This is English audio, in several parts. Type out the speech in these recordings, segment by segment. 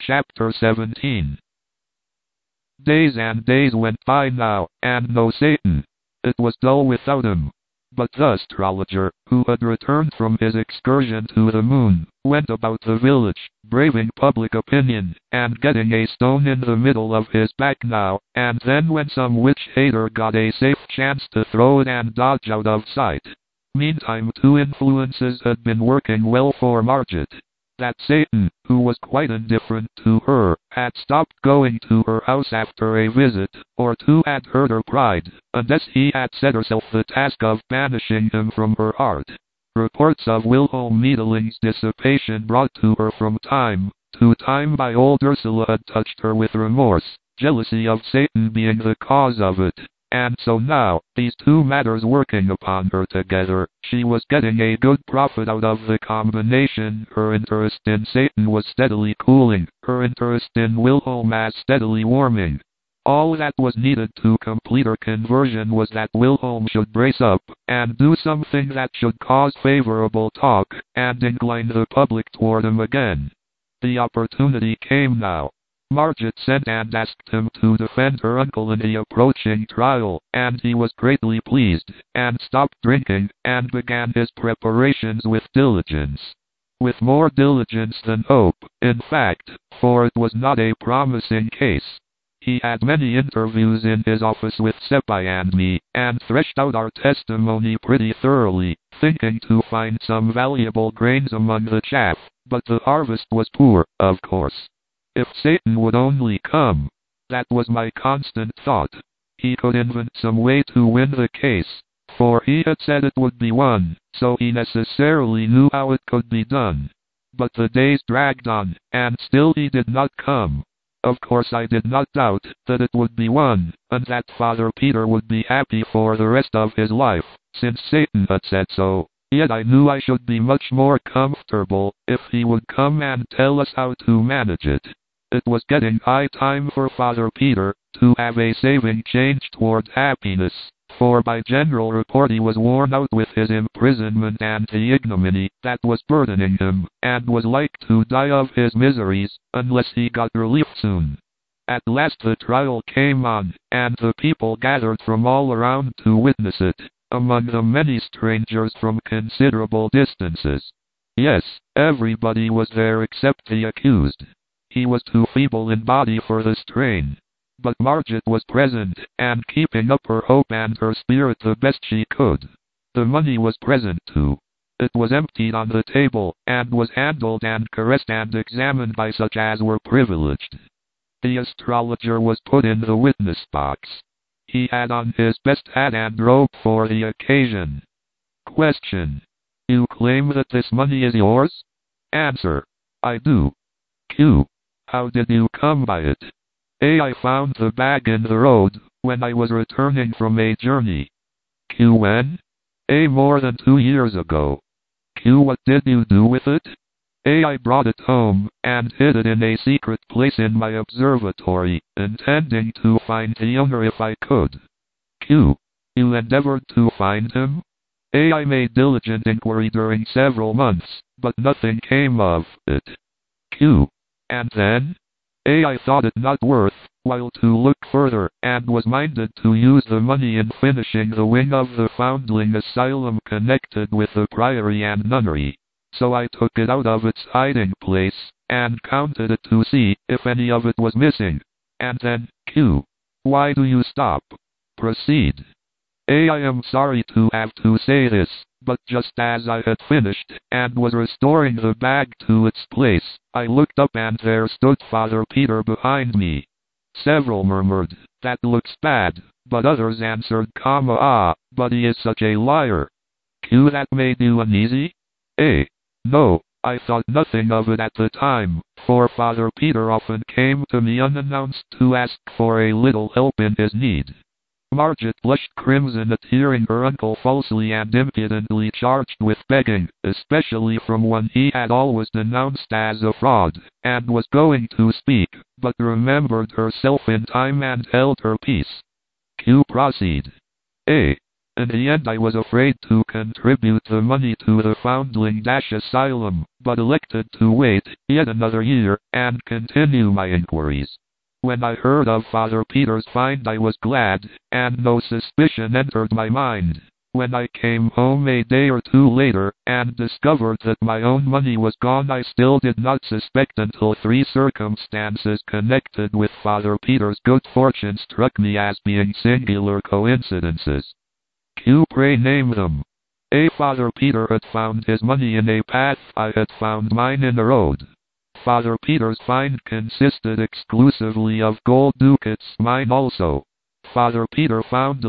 Chapter 17. Days and days went by now, and no Satan. It was dull without him. But the astrologer, who had returned from his excursion to the moon, went about the village, braving public opinion, and getting a stone in the middle of his back now, and then when some witch-hater got a safe chance to throw it and dodge out of sight. Meantime, two influences had been working well for Margit. That Satan, who was quite indifferent to her, had stopped going to her house after a visit or two, had hurt her pride, unless he had set herself the task of banishing him from her heart. Reports of Wilhelm Meidling's dissipation brought to her from time to time by old Ursula had touched her with remorse, jealousy of Satan being the cause of it. And so now, these two matters working upon her together, she was getting a good profit out of the combination. Her interest in Satan was steadily cooling, her interest in Wilhelm as steadily warming. All that was needed to complete her conversion was that Wilhelm should brace up, and do something that should cause favorable talk, and incline the public toward him again. The opportunity came now. Margit sent and asked him to defend her uncle in the approaching trial, and he was greatly pleased, and stopped drinking, and began his preparations with diligence. With more diligence than hope, in fact, for it was not a promising case. He had many interviews in his office with Seppi and me, and threshed out our testimony pretty thoroughly, thinking to find some valuable grains among the chaff, but the harvest was poor, of course. If Satan would only come, that was my constant thought. He could invent some way to win the case, for he had said it would be won, so he necessarily knew how it could be done. But the days dragged on, and still he did not come. Of course I did not doubt that it would be won, and that Father Peter would be happy for the rest of his life, since Satan had said so. Yet I knew I should be much more comfortable if he would come and tell us how to manage it. It was getting high time for Father Peter to have a saving change toward happiness, for by general report he was worn out with his imprisonment and the ignominy that was burdening him, and was like to die of his miseries, unless he got relief soon. At last the trial came on, and the people gathered from all around to witness it, among them many strangers from considerable distances. Yes, everybody was there except the accused. He was too feeble in body for the strain. But Margit was present, and keeping up her hope and her spirit the best she could. The money was present too. It was emptied on the table, and was handled and caressed and examined by such as were privileged. The astrologer was put in the witness box. He had on his best hat and robe for the occasion. Question. You claim that this money is yours? Answer. I do. Q. How did you come by it? A. I found the bag in the road, when I was returning from a journey. Q. When? A. More than 2 years ago. Q. What did you do with it? A. I brought it home, and hid it in a secret place in my observatory, intending to find the owner if I could. Q. You endeavored to find him? A. I made diligent inquiry during several months, but nothing came of it. Q. And then? A. I thought it not worth while to look further, and was minded to use the money in finishing the wing of the foundling asylum connected with the priory and nunnery. So I took it out of its hiding place, and counted it to see if any of it was missing. And then, Q. Why do you stop? Proceed. A. I am sorry to have to say this, but just as I had finished, and was restoring the bag to its place, I looked up and there stood Father Peter behind me. Several murmured, that looks bad, but others answered, but he is such a liar. Q. That made you uneasy? A. No, I thought nothing of it at the time, for Father Peter often came to me unannounced to ask for a little help in his need. Margit blushed crimson at hearing her uncle falsely and impudently charged with begging, especially from one he had always denounced as a fraud, and was going to speak, but remembered herself in time and held her peace. Q. Proceed. A. In the end I was afraid to contribute the money to the Foundling-Asylum, but elected to wait yet another year and continue my inquiries. When I heard of Father Peter's find I was glad, and no suspicion entered my mind. When I came home a day or two later, and discovered that my own money was gone, I still did not suspect until 3 circumstances connected with Father Peter's good fortune struck me as being singular coincidences. Pray name them. A. Father Peter had found his money in a path, I had found mine in a road. Father Peter's find consisted exclusively of gold ducats, mine also. Father Peter found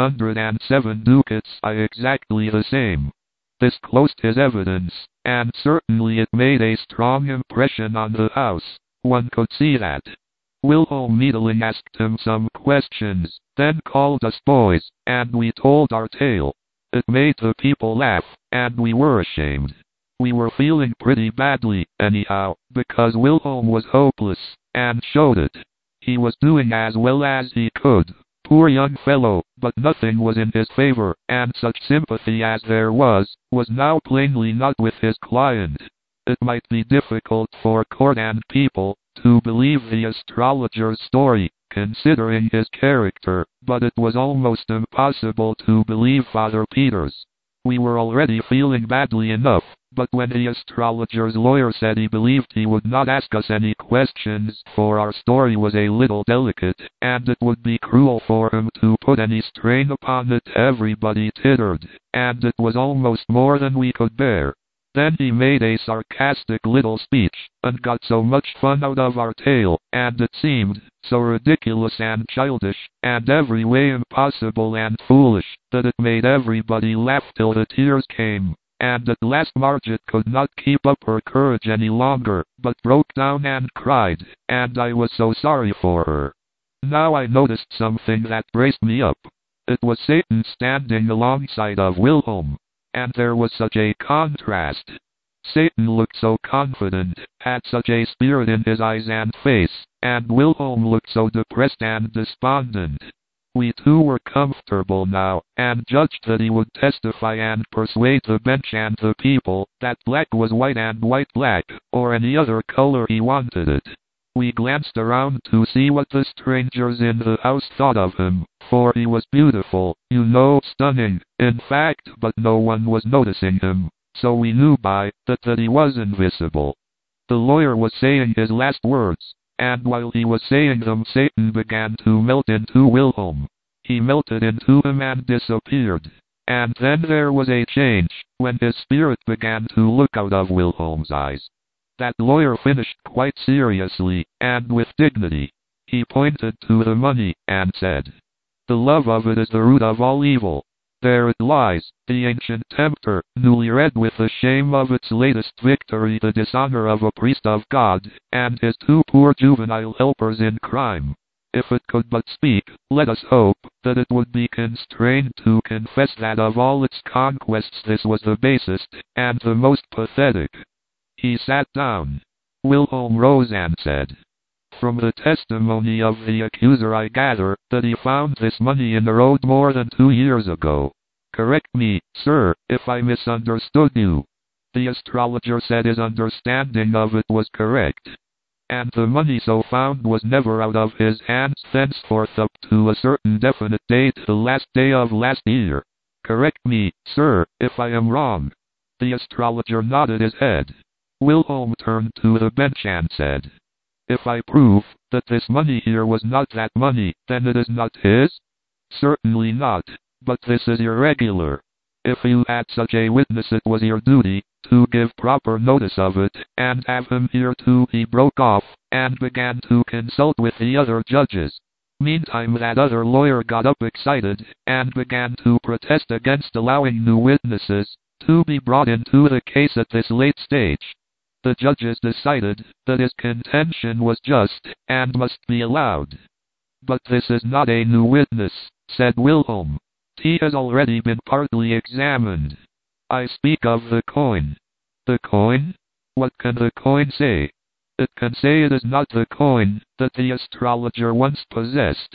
1107 ducats, I exactly the same. This closed his evidence, and certainly it made a strong impression on the house. One could see that. Wilhelm Meidling asked him some questions, then called us boys, and we told our tale. It made the people laugh, and we were ashamed. We were feeling pretty badly, anyhow, because Wilhelm was hopeless, and showed it. He was doing as well as he could. Poor young fellow, but nothing was in his favor, and such sympathy as there was now plainly not with his client. It might be difficult for court and people to believe the astrologer's story, considering his character, but it was almost impossible to believe Father Peter's. We were already feeling badly enough, but when the astrologer's lawyer said he believed he would not ask us any questions, for our story was a little delicate, and it would be cruel for him to put any strain upon it, everybody tittered, and it was almost more than we could bear. Then he made a sarcastic little speech, and got so much fun out of our tale, and it seemed so ridiculous and childish, and every way impossible and foolish, that it made everybody laugh till the tears came. And at last Margit could not keep up her courage any longer, but broke down and cried, and I was so sorry for her. Now I noticed something that braced me up. It was Satan standing alongside of Wilhelm. And there was such a contrast. Satan looked so confident, had such a spirit in his eyes and face, and Wilhelm looked so depressed and despondent. We two were comfortable now, and judged that he would testify and persuade the bench and the people that black was white and white black, or any other color he wanted it. We glanced around to see what the strangers in the house thought of him, for he was beautiful, stunning, in fact, but no one was noticing him, so we knew by that he was invisible. The lawyer was saying his last words, and while he was saying them Satan began to melt into Wilhelm. He melted into him and disappeared. And then there was a change, when his spirit began to look out of Wilhelm's eyes. That lawyer finished quite seriously, and with dignity. He pointed to the money, and said, "The love of it is the root of all evil. There it lies, the ancient tempter, newly red with the shame of its latest victory, the dishonor of a priest of God, and his 2 poor juvenile helpers in crime. If it could but speak, let us hope that it would be constrained to confess that of all its conquests this was the basest, and the most pathetic." He sat down. Wilhelm rose and said, "From the testimony of the accuser I gather that he found this money in the road more than 2 years ago. Correct me, sir, if I misunderstood you." The astrologer said his understanding of it was correct. "And the money so found was never out of his hands thenceforth up to a certain definite date, the last day of last year. Correct me, sir, if I am wrong." The astrologer nodded his head. Wilhelm turned to the bench and said, "If I prove that this money here was not that money, then it is not his?" "Certainly not, but this is irregular. If you had such a witness it was your duty to give proper notice of it, and have him here too." He broke off, and began to consult with the other judges. Meantime that other lawyer got up excited, and began to protest against allowing new witnesses to be brought into the case at this late stage. The judges decided that his contention was just, and must be allowed. "But this is not a new witness," said Wilhelm. "He has already been partly examined. I speak of the coin." "The coin? What can the coin say?" "It can say it is not the coin that the astrologer once possessed."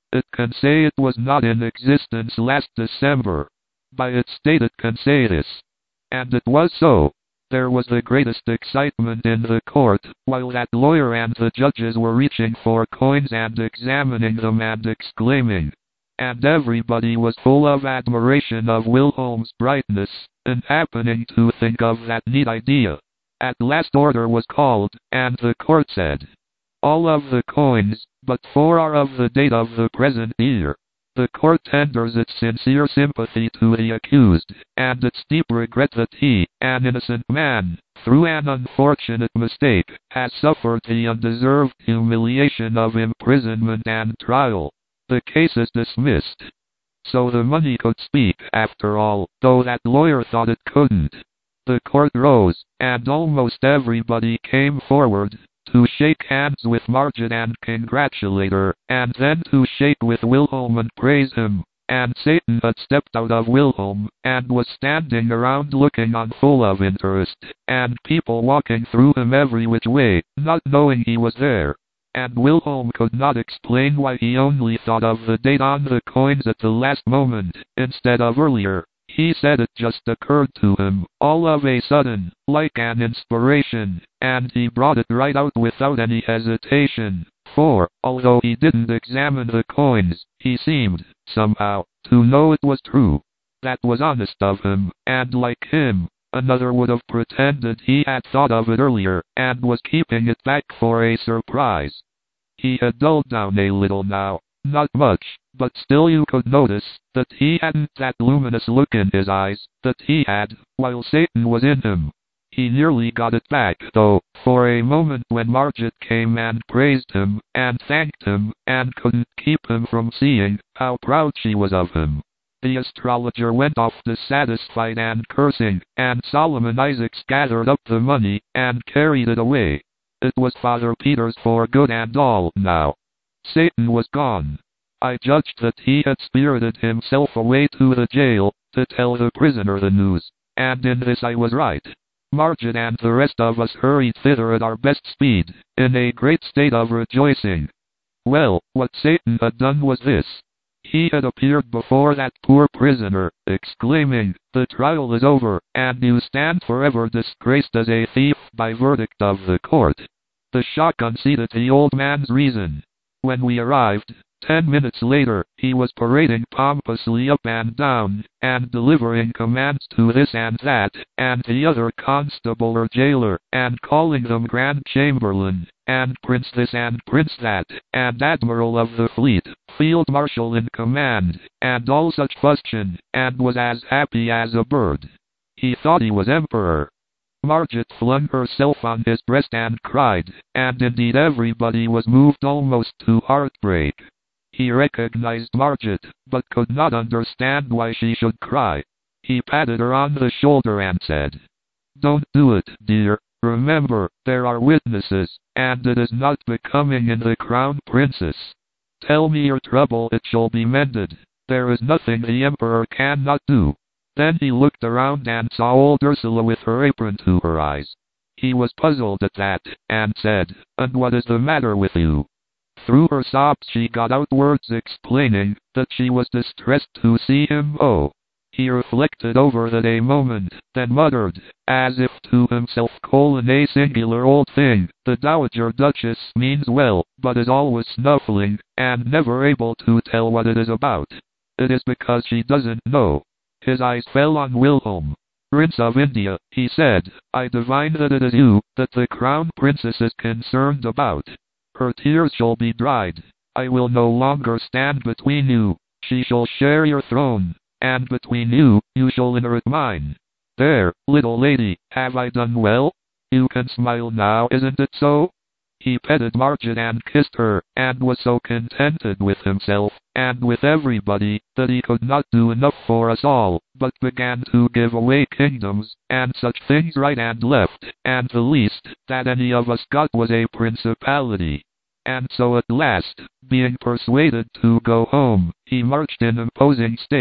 It can say it was not in existence last December. By its state it can say this. And it was so. There was the greatest excitement in the court, while that lawyer and the judges were reaching for coins and examining them and exclaiming. And everybody was full of admiration of Wilhelm's brightness, and happening to think of that neat idea. At last order was called, and the court said, all of the coins, but 4 are of the date of the present year. The court tenders its sincere sympathy to the accused, and its deep regret that he, an innocent man, through an unfortunate mistake, has suffered the undeserved humiliation of imprisonment and trial. The case is dismissed. So the money could speak after all, though that lawyer thought it couldn't. The court rose, and almost everybody came forward, to shake hands with Margit and congratulate her, and then to shake with Wilhelm and praise him. And Satan had stepped out of Wilhelm, and was standing around looking on full of interest, and people walking through him every which way, not knowing he was there. And Wilhelm could not explain why he only thought of the date on the coins at the last moment, instead of earlier. He said it just occurred to him, all of a sudden, like an inspiration, and he brought it right out without any hesitation, for, although he didn't examine the coins, he seemed, somehow, to know it was true. That was honest of him, and like him, another would have pretended he had thought of it earlier, and was keeping it back for a surprise. He had dulled down a little now. Not much, but still you could notice that he hadn't that luminous look in his eyes that he had while Satan was in him. He nearly got it back, though, for a moment when Margit came and praised him, and thanked him, and couldn't keep him from seeing how proud she was of him. The astrologer went off dissatisfied and cursing, and Solomon Isaacs gathered up the money, and carried it away. It was Father Peter's for good and all now. Satan was gone. I judged that he had spirited himself away to the jail, to tell the prisoner the news, and in this I was right. Margit and the rest of us hurried thither at our best speed, in a great state of rejoicing. Well, what Satan had done was this. He had appeared before that poor prisoner, exclaiming, "The trial is over, and you stand forever disgraced as a thief by verdict of the court." The shock unseated the old man's reason. When we arrived, 10 minutes later, he was parading pompously up and down, and delivering commands to this and that, and the other constable or jailer, and calling them Grand Chamberlain, and Prince this and Prince that, and Admiral of the Fleet, Field Marshal in command, and all such fustian, and was as happy as a bird. He thought he was emperor. Margit flung herself on his breast and cried, and indeed everybody was moved almost to heartbreak. He recognized Margit, but could not understand why she should cry. He patted her on the shoulder and said, "Don't do it, dear. Remember, there are witnesses, and it is not becoming in the crown princess. Tell me your trouble, it shall be mended. There is nothing the emperor cannot do." Then he looked around and saw old Ursula with her apron to her eyes. He was puzzled at that, and said, "And what is the matter with you?" Through her sobs she got out words explaining that she was distressed to see him. Oh! He reflected over that a moment, then muttered, as if to himself, "A singular old thing, the Dowager Duchess means well, but is always snuffling, and never able to tell what it is about. It is because she doesn't know." His eyes fell on Wilhelm. "Prince of India," he said, "I divine that it is you that the crown princess is concerned about. Her tears shall be dried. I will no longer stand between you. She shall share your throne, and between you, you shall inherit mine. There, little lady, have I done well? You can smile now, isn't it so?" He petted Margit and kissed her, and was so contented with himself, and with everybody, that he could not do enough for us all, but began to give away kingdoms, and such things right and left, and the least that any of us got was a principality. And so at last, being persuaded to go home, he marched in imposing state,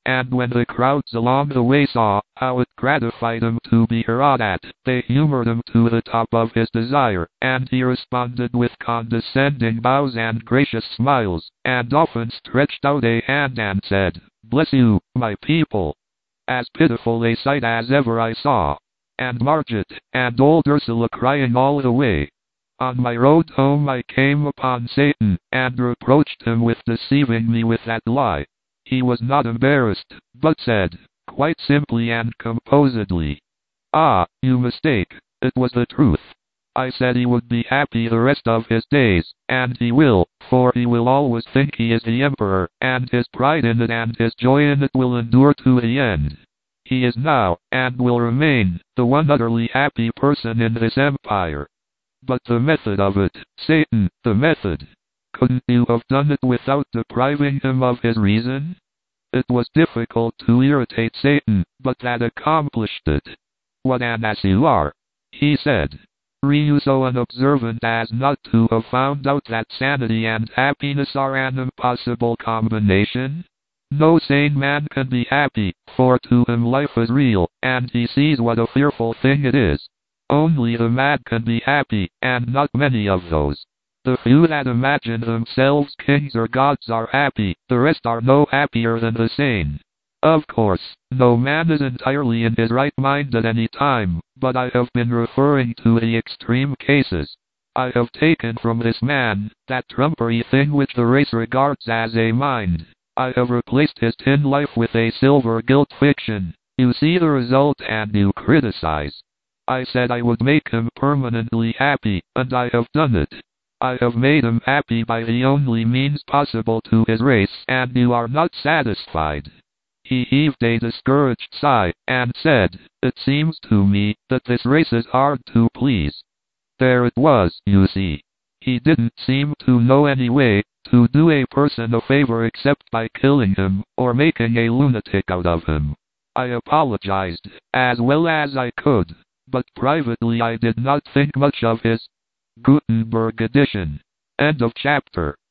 and when the crowds along the way saw how it gratified him to be hurrahed at, they humored him to the top of his desire, and he responded with condescending bows and gracious smiles, and often stretched out a hand and said, "Bless you, my people." As pitiful a sight as ever I saw. And Margit, and old Ursula crying all the way. On my road home I came upon Satan, and reproached him with deceiving me with that lie. He was not embarrassed, but said, quite simply and composedly, "Ah, you mistake, it was the truth. I said he would be happy the rest of his days, and he will, for he will always think he is the emperor, and his pride in it and his joy in it will endure to the end. He is now, and will remain, the one utterly happy person in this empire. But the method of it, Satan, the method. Couldn't you have done it without depriving him of his reason?" It was difficult to irritate Satan, but that accomplished it. "What an ass you are," he said. "Were you so unobservant as not to have found out that sanity and happiness are an impossible combination? No sane man can be happy, for to him life is real, and he sees what a fearful thing it is. Only the mad can be happy, and not many of those. The few that imagine themselves kings or gods are happy, the rest are no happier than the sane. Of course, no man is entirely in his right mind at any time, but I have been referring to the extreme cases. I have taken from this man that trumpery thing which the race regards as a mind. I have replaced his tin life with a silver-gilt fiction. You see the result and you criticize. I said I would make him permanently happy, and I have done it. I have made him happy by the only means possible to his race, and you are not satisfied." He heaved a discouraged sigh, and said, "It seems to me that this race is hard to please." There it was, you see. He didn't seem to know any way to do a person a favor except by killing him, or making a lunatic out of him. I apologized, as well as I could, but privately I did not think much of his Gutenberg edition. End of chapter.